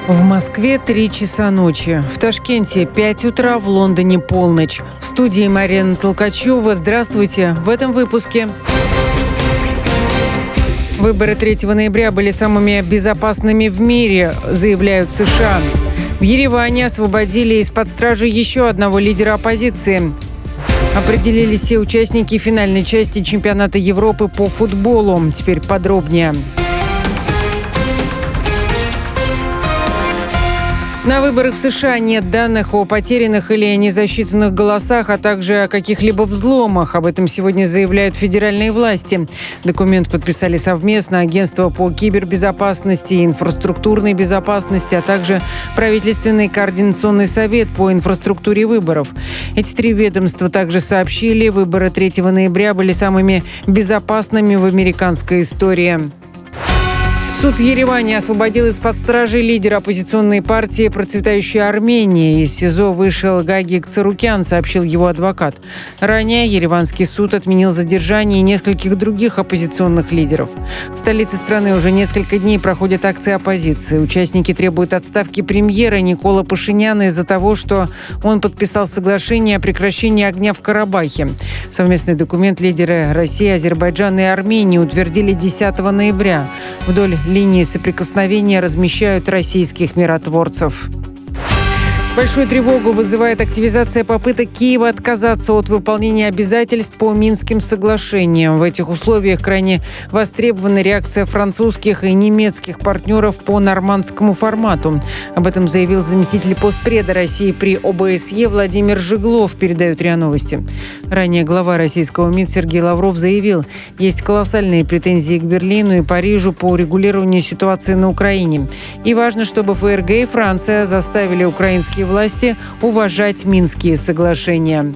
В Москве 3 часа ночи, в Ташкенте 5 утра, в Лондоне полночь. В студии Марина Толкачева. Здравствуйте. В этом выпуске. Выборы 3 ноября были самыми безопасными в мире, заявляют США. В Ереване освободили из-под стражи еще одного лидера оппозиции. Определились все участники финальной части чемпионата Европы по футболу. Теперь подробнее. На выборах в США нет данных о потерянных или незасчитанных голосах, а также о каких-либо взломах. Об этом сегодня заявляют федеральные власти. Документ подписали совместно Агентство по кибербезопасности и инфраструктурной безопасности, а также Правительственный координационный совет по инфраструктуре выборов. Эти три ведомства также сообщили, выборы 3 ноября были самыми безопасными в американской истории. Суд в Ереване освободил из-под стражи лидера оппозиционной партии «Процветающая Армения». Из СИЗО вышел Гагик Царукян, сообщил его адвокат. Ранее ереванский суд отменил задержание нескольких других оппозиционных лидеров. В столице страны уже несколько дней проходят акции оппозиции. Участники требуют отставки премьера Никола Пашиняна из-за того, что он подписал соглашение о прекращении огня в Карабахе. Совместный документ лидеры России, Азербайджана и Армении утвердили 10 ноября. Вдоль линии соприкосновения размещают российских миротворцев. Большую тревогу вызывает активизация попыток Киева отказаться от выполнения обязательств по Минским соглашениям. В этих условиях крайне востребована реакция французских и немецких партнеров по нормандскому формату. Об этом заявил заместитель постпреда России при ОБСЕ Владимир Жиглов, передают РИА Новости. Ранее глава российского МИД Сергей Лавров заявил, есть колоссальные претензии к Берлину и Парижу по урегулированию ситуации на Украине. И важно, чтобы ФРГ и Франция заставили украинские власти уважать Минские соглашения.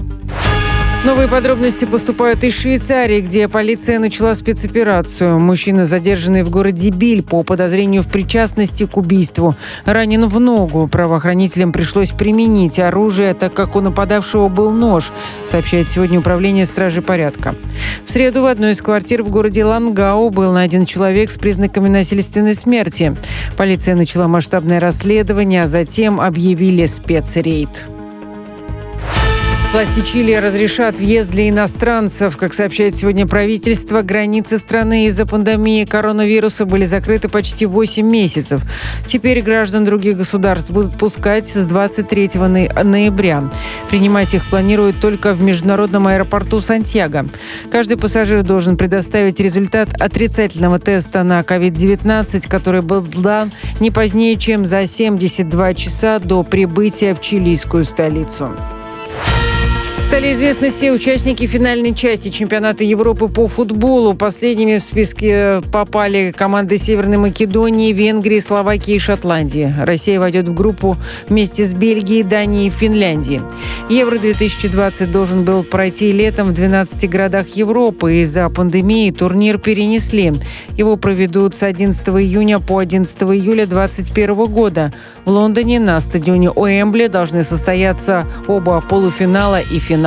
Новые подробности поступают из Швейцарии, где полиция начала спецоперацию. Мужчина, задержанный в городе Биль по подозрению в причастности к убийству, ранен в ногу. Правоохранителям пришлось применить оружие, так как у нападавшего был нож, сообщает сегодня Управление стражи порядка. В среду в одной из квартир в городе Лангау был найден человек с признаками насильственной смерти. Полиция начала масштабное расследование, а затем объявили спецрейд. Власти Чили разрешат въезд для иностранцев. Как сообщает сегодня правительство, границы страны из-за пандемии коронавируса были закрыты почти 8 месяцев. Теперь граждан других государств будут пускать с 23 ноября. Принимать их планируют только в международном аэропорту Сантьяго. Каждый пассажир должен предоставить результат отрицательного теста на COVID-19, который был сдан не позднее, чем за 72 часа до прибытия в чилийскую столицу. Стали известны все участники финальной части чемпионата Европы по футболу. Последними в списке попали команды Северной Македонии, Венгрии, Словакии и Шотландии. Россия войдет в группу вместе с Бельгией, Данией и Финляндией. Евро-2020 должен был пройти летом в 12 городах Европы. Из-за пандемии турнир перенесли. Его проведут с 11 июня по 11 июля 2021 года. В Лондоне на стадионе Уэмбли должны состояться оба полуфинала и финал.